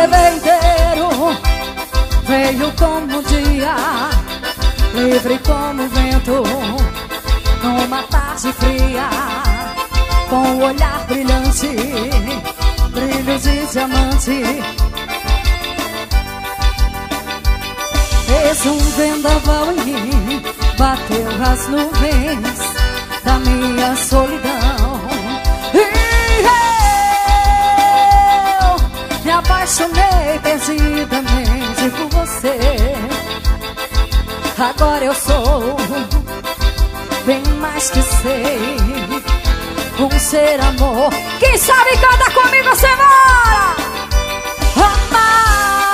Você veio inteiro, veio como um dia, livre como o vento, numa tarde fria, com o olhar brilhante, brilho de diamante. Fez um vendaval em mim, bateu as nuvens da minha solidão, e eu me apaixonei perdidamente por você. Agora eu sou bem mais que sei, um ser amor. Quem sabe canta comigo, Senhora! Amar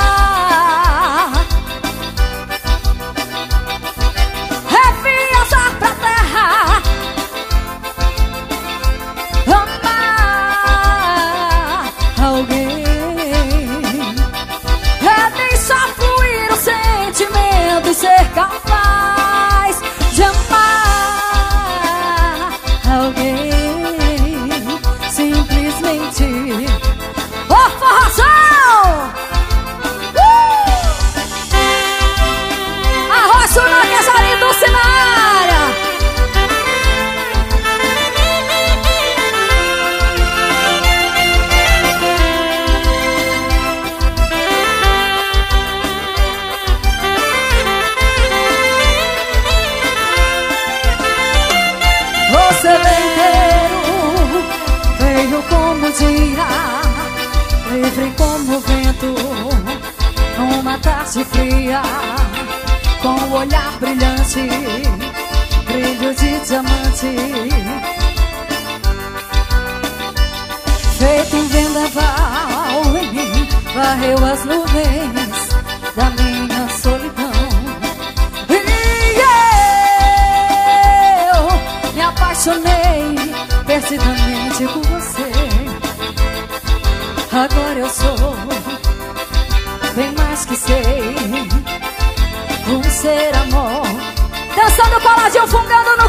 é viajar pra terra, amar alguém é deixar fluir o sentimento e ser capaz de amar alguém. Simplesmente oh, forrozão! Arroz, Suná, Quesarinho, Dulce na área. Você veio inteiro, veio como o dia, livre como o vento, numa tarde fria, com o olhar brilhante, brilho de diamante. Feito um vendaval em mim, varreu as nuvens da minha solidão, e eu me apaixonei perdidamente por você. Agora eu sou bem mais que sei, um ser amor. Dançando coladinho, fungando no